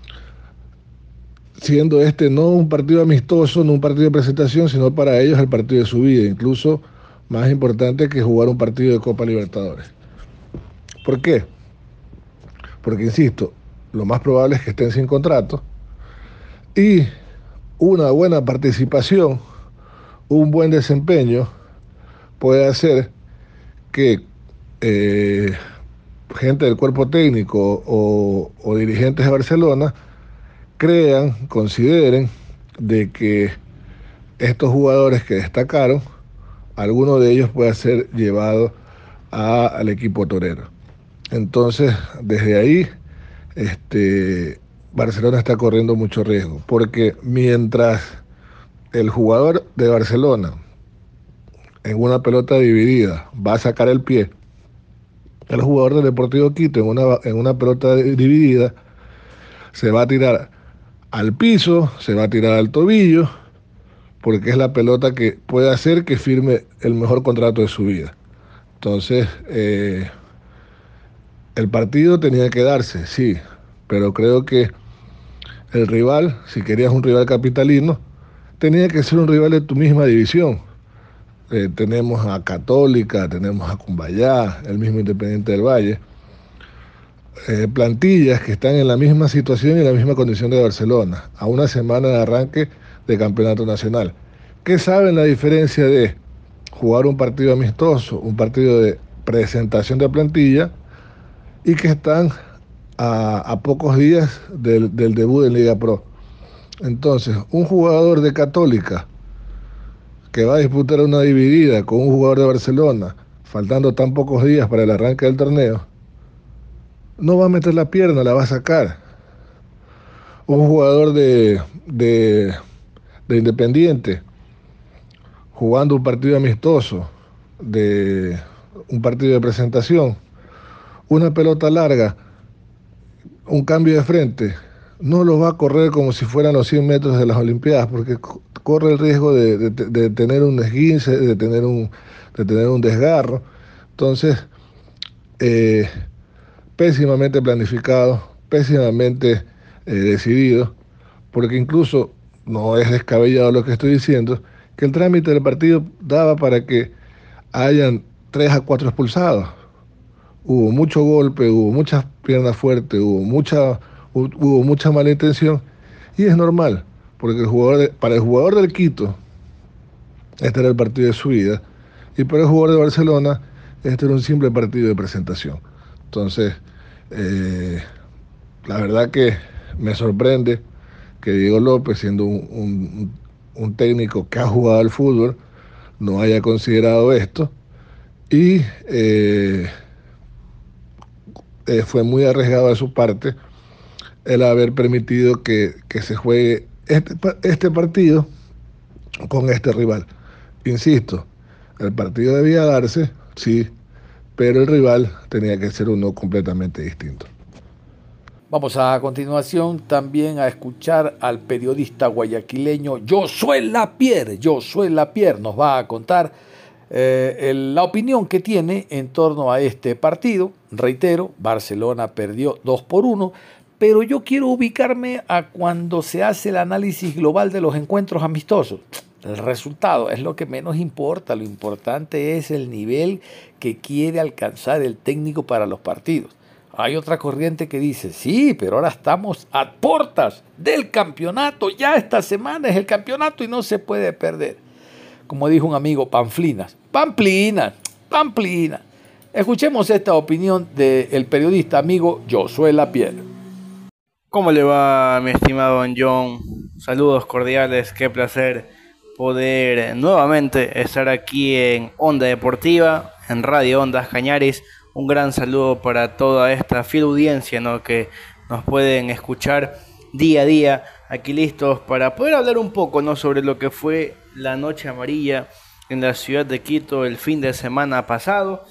[SPEAKER 16] siendo no un partido amistoso, no un partido de presentación, sino para ellos el partido de su vida, incluso más importante que jugar un partido de Copa Libertadores. ¿Por qué? Porque, insisto, lo más probable es que estén sin contrato, y una buena participación, un buen desempeño puede hacer que gente del cuerpo técnico o dirigentes de Barcelona consideren de que estos jugadores que destacaron, alguno de ellos puede ser llevado al equipo torero. Entonces, desde ahí, Barcelona está corriendo mucho riesgo, porque mientras el jugador de Barcelona en una pelota dividida va a sacar el pie, el jugador del Deportivo Quito en una pelota dividida se va a tirar al piso, se va a tirar al tobillo, porque es la pelota que puede hacer que firme el mejor contrato de su vida. Entonces, el partido tenía que darse, sí, pero creo que el rival, si querías un rival capitalino, tenía que ser un rival de tu misma división. Tenemos a Católica, tenemos a Cumbayá, el mismo Independiente del Valle, plantillas que están en la misma situación y en la misma condición de Barcelona, a una semana de arranque de campeonato nacional. ¿Qué saben la diferencia de jugar un partido amistoso, un partido de presentación de plantilla, y que están a pocos días del debut en Liga Pro? Entonces, un jugador de Católica que va a disputar una dividida con un jugador de Barcelona, faltando tan pocos días para el arranque del torneo, no va a meter la pierna, la va a sacar. Un jugador de Independiente, jugando un partido amistoso, un partido de presentación, una pelota larga, un cambio de frente, no lo va a correr como si fueran los 100 metros de las Olimpiadas, porque corre el riesgo de tener un esguince, de tener un desgarro. Entonces, pésimamente planificado, pésimamente decidido, porque incluso no es descabellado lo que estoy diciendo, que el trámite del partido daba para que hayan 3 a 4 expulsados. Hubo mucho golpe, hubo muchas piernas fuertes, hubo mucha mala intención, y es normal, porque para el jugador del Quito, este era el partido de su vida, y para el jugador de Barcelona este era un simple partido de presentación. Entonces, la verdad que me sorprende que Diego López, siendo un técnico que ha jugado al fútbol, no haya considerado esto, y fue muy arriesgado de su parte el haber permitido que se juegue este partido con este rival. Insisto, el partido debía darse, sí, pero el rival tenía que ser uno completamente distinto.
[SPEAKER 5] Vamos a continuación también a escuchar al periodista guayaquileño Josué Lapierre. Josué Lapierre nos va a contar la opinión que tiene en torno a este partido. Reitero, Barcelona perdió 2-1, pero yo quiero ubicarme a cuando se hace el análisis global de los encuentros amistosos. El resultado es lo que menos importa, lo importante es el nivel que quiere alcanzar el técnico para los partidos. Hay otra corriente que dice, sí, pero ahora estamos a puertas del campeonato, ya esta semana es el campeonato y no se puede perder. Como dijo un amigo, Pamplinas. Escuchemos esta opinión del periodista amigo Josué Lapierre.
[SPEAKER 17] ¿Cómo le va, mi estimado don John? Saludos cordiales, qué placer poder nuevamente estar aquí en Onda Deportiva, en Radio Ondas Cañaris. Un gran saludo para toda esta fiel audiencia, ¿no?, que nos pueden escuchar día a día, aquí listos para poder hablar un poco, ¿no?, sobre lo que fue la noche amarilla en la ciudad de Quito el fin de semana pasado.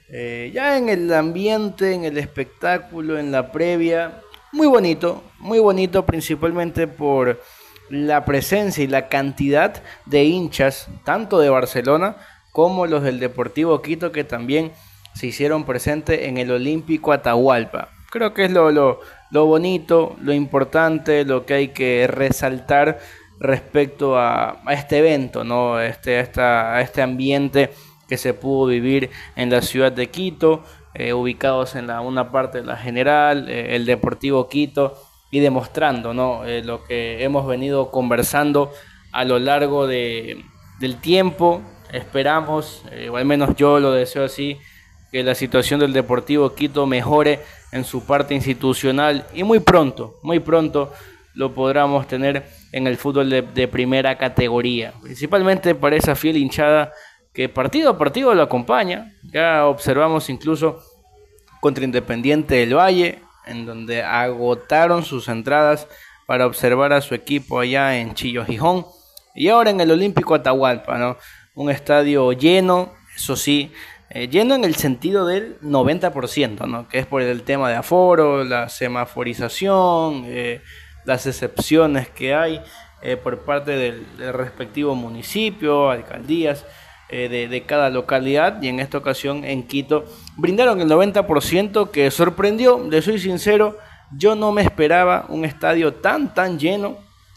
[SPEAKER 17] Ya en el ambiente, en el espectáculo, en la previa, muy bonito principalmente por la presencia y la cantidad de hinchas, tanto de Barcelona como los del Deportivo Quito, que también se hicieron presentes en el Olímpico Atahualpa. Creo que es lo bonito, lo importante, lo que hay que resaltar respecto a este evento, ¿no? A este ambiente que se pudo vivir en la ciudad de Quito, ubicados en una parte de la General, el Deportivo Quito, y demostrando, ¿no?, lo que hemos venido conversando a lo largo del tiempo. Esperamos, o al menos yo lo deseo así, que la situación del Deportivo Quito mejore en su parte institucional y muy pronto lo podamos tener en el fútbol de primera categoría, principalmente para esa fiel hinchada que partido a partido lo acompaña. Ya observamos incluso contra Independiente del Valle, en donde agotaron sus entradas para observar a su equipo allá en Chillo, Gijón, y ahora en el Olímpico Atahualpa, ¿no? Un estadio lleno, eso sí, lleno en el sentido del 90%, ¿no?, que es por el tema de aforo, la semaforización, las excepciones que hay por parte del respectivo municipio, alcaldías de cada localidad, y en esta ocasión en Quito brindaron el 90%, que sorprendió, le soy sincero, yo no me esperaba un estadio tan lleno,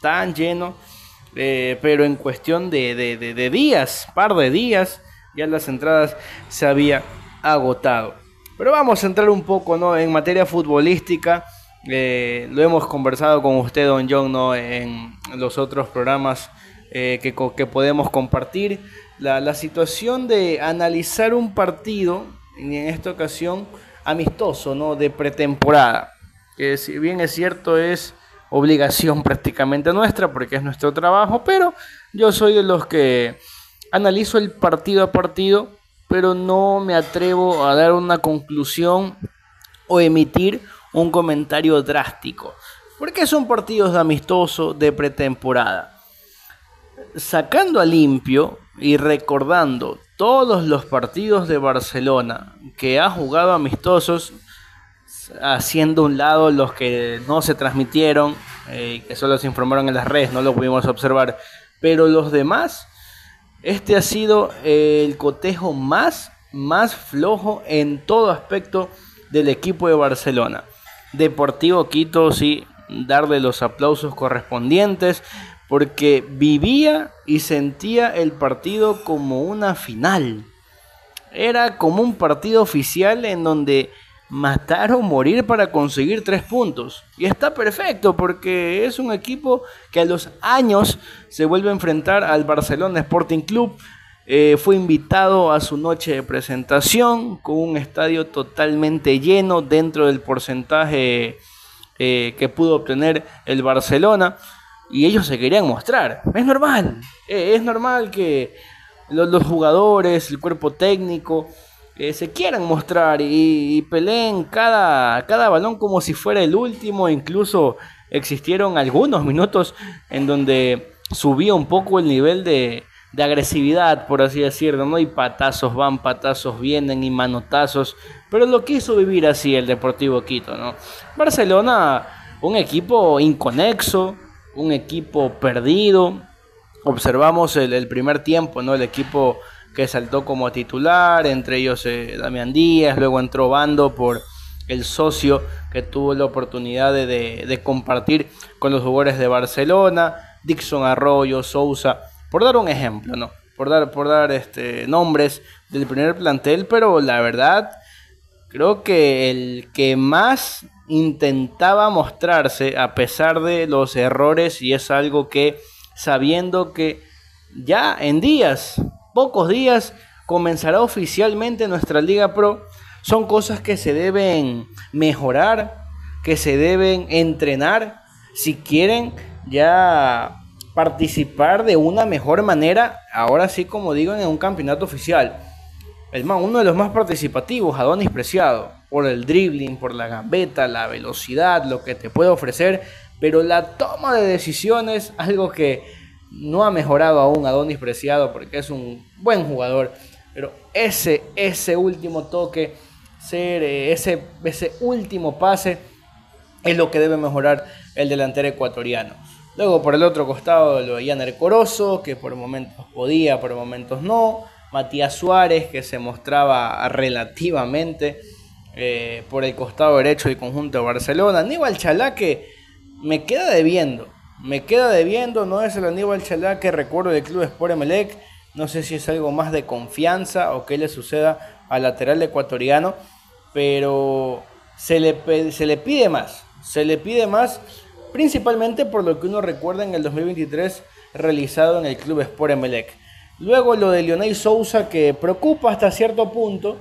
[SPEAKER 17] pero en cuestión de días, par de días, ya las entradas se había agotado. Pero vamos a entrar un poco, ¿no?, en materia futbolística. Lo hemos conversado con usted, don John, ¿no?, en los otros programas que podemos compartir. La situación de analizar un partido, en esta ocasión amistoso, ¿no?, de pretemporada, que si bien es cierto es obligación prácticamente nuestra porque es nuestro trabajo, pero yo soy de los que analizo el partido a partido, pero no me atrevo a dar una conclusión o emitir un comentario drástico, porque son partidos de amistoso, de pretemporada. Sacando a limpio y recordando todos los partidos de Barcelona que ha jugado amistosos, haciendo un lado los que no se transmitieron, que solo se informaron en las redes, no lo pudimos observar, pero los demás, este ha sido el cotejo más flojo en todo aspecto del equipo de Barcelona. Deportivo Quito, sí, darle los aplausos correspondientes, porque vivía y sentía el partido como una final. Era como un partido oficial en donde matar o morir para conseguir 3 puntos. Y está perfecto porque es un equipo que a los años se vuelve a enfrentar al Barcelona Sporting Club. Fue invitado a su noche de presentación con un estadio totalmente lleno dentro del porcentaje que pudo obtener el Barcelona. Y ellos se querían mostrar. Es normal que los jugadores, el cuerpo técnico se quieran mostrar y peleen cada balón como si fuera el último. Incluso existieron algunos minutos en donde subía un poco el nivel de agresividad, por así decirlo, ¿no? Y patazos van, patazos vienen y manotazos, pero lo quiso vivir así el Deportivo Quito, ¿no? Barcelona, un equipo inconexo, un equipo perdido. Observamos el primer tiempo, ¿no? El equipo que saltó como titular, entre ellos Damián Díaz, luego entró Bando por el socio que tuvo la oportunidad de compartir con los jugadores de Barcelona, Dixon Arroyo, Sousa, por dar un ejemplo, ¿no? Por dar nombres del primer plantel, pero la verdad, creo que el que más intentaba mostrarse a pesar de los errores, y es algo que sabiendo que ya en pocos días, comenzará oficialmente nuestra Liga Pro, son cosas que se deben mejorar, que se deben entrenar, si quieren ya participar de una mejor manera, ahora sí, como digo, en un campeonato oficial. Uno de los más participativos, Adonis Preciado, por el dribbling, por la gambeta, la velocidad, lo que te puede ofrecer, pero la toma de decisiones, algo que no ha mejorado aún Adonis Preciado, porque es un buen jugador, pero ese último toque, ese último pase, es lo que debe mejorar el delantero ecuatoriano. Luego por el otro costado lo de Yaner Corozo, que por momentos podía, por momentos no. Matías Suárez, que se mostraba relativamente por el costado derecho del conjunto de Barcelona. Aníbal Chalá, que me queda debiendo, no es el Aníbal Chalá que recuerdo del Club Sport Emelec. No sé si es algo más de confianza o qué le suceda al lateral ecuatoriano, pero se le pide más, principalmente por lo que uno recuerda en el 2023 realizado en el Club Sport Emelec. Luego lo de Lionel Sousa, que preocupa hasta cierto punto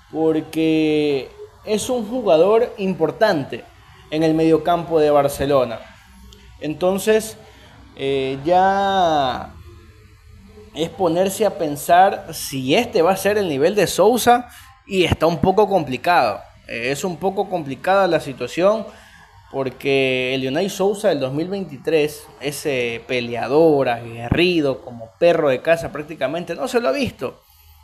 [SPEAKER 17] porque es un jugador importante en el mediocampo de Barcelona. Entonces ya es ponerse a pensar si va a ser el nivel de Sousa, y está un poco complicado. Es un poco complicada la situación porque el Lionel Sousa del 2023, ese peleador, aguerrido, como perro de casa prácticamente, no se lo ha visto.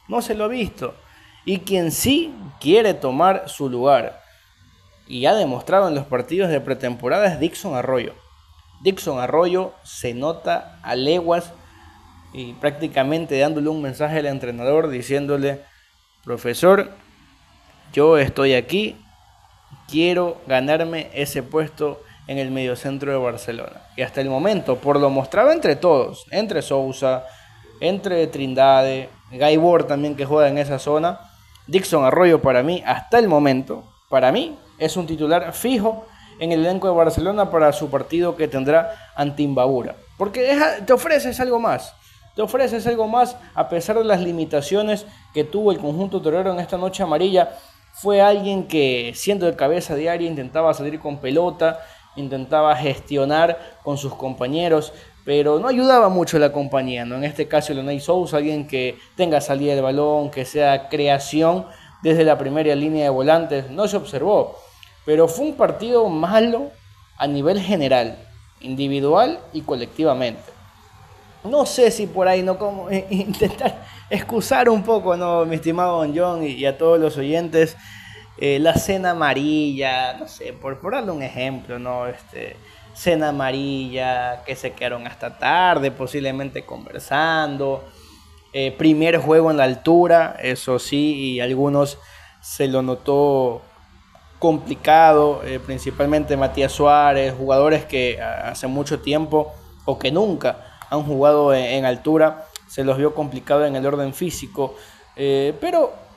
[SPEAKER 17] Y quien sí quiere tomar su lugar y ha demostrado en los partidos de pretemporada es Dixon Arroyo. Dixon Arroyo se nota a leguas y prácticamente dándole un mensaje al entrenador diciéndole: profesor, yo estoy aquí, quiero ganarme ese puesto en el mediocentro de Barcelona. Y hasta el momento, por lo mostrado entre todos, entre Sousa, entre Trindade, Gaibor también que juega en esa zona, Dixon Arroyo para mí, hasta el momento, es un titular fijo en el elenco de Barcelona para su partido que tendrá ante Imbabura. Porque te ofreces algo más a pesar de las limitaciones que tuvo el conjunto torero en esta noche amarilla. Fue alguien que, siendo de cabeza de área, intentaba salir con pelota, intentaba gestionar con sus compañeros, pero no ayudaba mucho la compañía, ¿no? En este caso Lionel Sousa, alguien que tenga salida del balón, que sea creación desde la primera línea de volantes, no se observó. Pero fue un partido malo a nivel general, individual y colectivamente. No sé si por ahí no como intentar excusar un poco, ¿no, mi estimado Don John y a todos los oyentes? La cena amarilla, no sé, por darle un ejemplo, ¿no? Cena amarilla, que se quedaron hasta tarde, posiblemente conversando. Primer juego en la altura, eso sí, y algunos se lo notó complicado, principalmente Matías Suárez, jugadores que hace mucho tiempo o que nunca han jugado en altura, se los vio complicado en el orden físico, pero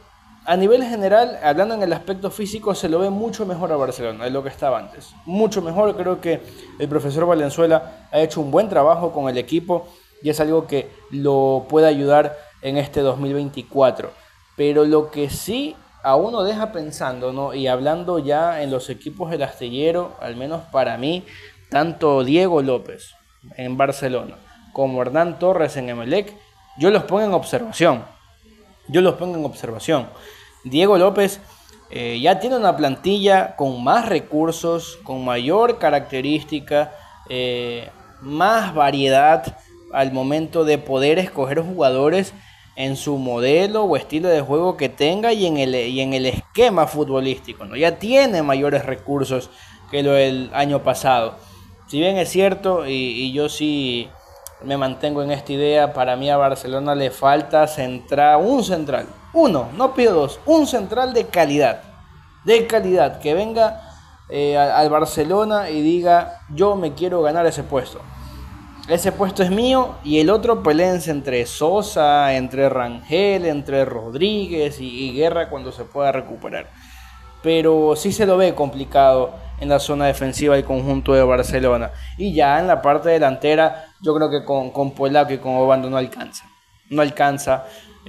[SPEAKER 17] a nivel general, hablando en el aspecto físico, se lo ve mucho mejor a Barcelona de lo que estaba antes. Mucho mejor. Creo que el profesor Valenzuela ha hecho un buen trabajo con el equipo y es algo que lo puede ayudar en este 2024. Pero lo que sí a uno deja pensando, ¿no? Y hablando ya en los equipos del astillero, al menos para mí, tanto Diego López en Barcelona como Hernán Torres en Emelec, yo los pongo en observación. Diego López ya tiene una plantilla con más recursos, con mayor característica, más variedad al momento de poder escoger jugadores en su modelo o estilo de juego que tenga y en el esquema futbolístico, ¿no? Ya tiene mayores recursos que lo del año pasado. Si bien es cierto, y yo sí me mantengo en esta idea, para mí a Barcelona le falta un central, no pido dos, un central de calidad, que venga al Barcelona y diga, yo me quiero ganar ese puesto es mío, y el otro peleense entre Sosa, entre Rangel, entre Rodríguez y Guerra cuando se pueda recuperar. Pero sí se lo ve complicado en la zona defensiva del conjunto de Barcelona. Y ya en la parte delantera, yo creo que con Polaco y con Obando no alcanza. No alcanza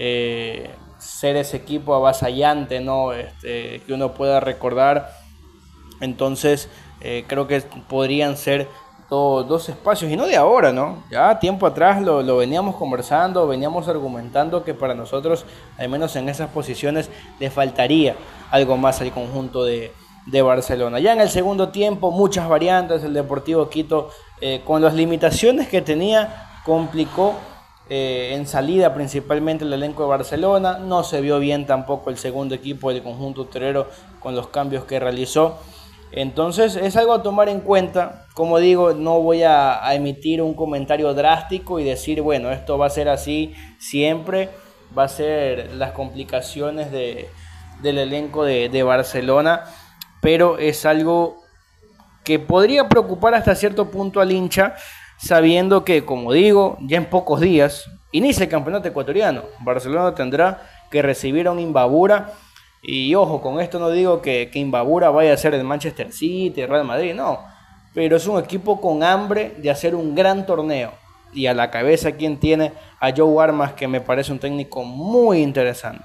[SPEAKER 17] ser ese equipo avasallante, ¿no? Que uno pueda recordar. Entonces, creo que podrían ser dos espacios, y no de ahora, ¿no? Ya tiempo atrás lo veníamos conversando, veníamos argumentando que para nosotros, al menos en esas posiciones, le faltaría algo más al conjunto de Barcelona. Ya en el segundo tiempo, muchas variantes. El Deportivo Quito, con las limitaciones que tenía, complicó en salida principalmente el elenco de Barcelona. No se vio bien tampoco el segundo equipo del conjunto torero con los cambios que realizó. Entonces es algo a tomar en cuenta. Como digo, no voy a emitir un comentario drástico y decir, bueno, esto va a ser así siempre. Va a ser las complicaciones del elenco de Barcelona, pero es algo que podría preocupar hasta cierto punto al hincha, sabiendo que, como digo, ya en pocos días inicia el campeonato ecuatoriano. Barcelona tendrá que recibir a un Imbabura. Y ojo, con esto no digo que Imbabura vaya a ser el Manchester City, el Real Madrid, no. Pero es un equipo con hambre de hacer un gran torneo. Y a la cabeza quien tiene a Joe Armas, que me parece un técnico muy interesante.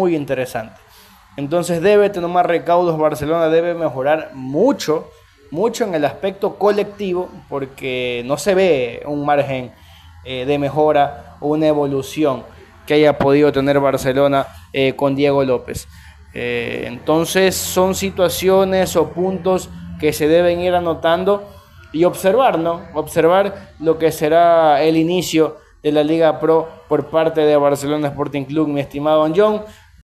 [SPEAKER 17] Entonces debe tener más recaudos. Barcelona debe mejorar mucho en el aspecto colectivo, porque no se ve un margen de mejora o una evolución que haya podido tener Barcelona con Diego López. Entonces son situaciones o puntos que se deben ir anotando y observar, ¿no? Observar lo que será el inicio de la Liga Pro por parte de Barcelona Sporting Club, mi estimado John.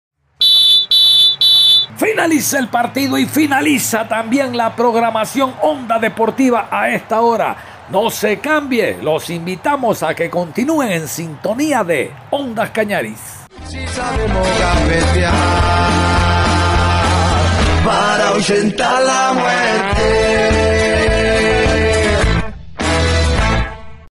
[SPEAKER 5] Finaliza el partido y finaliza también la programación Onda Deportiva a esta hora. No se cambie, los invitamos a que continúen en sintonía de Ondas Cañaris.
[SPEAKER 4] Si sabemos gambetear para ahuyentar la muerte.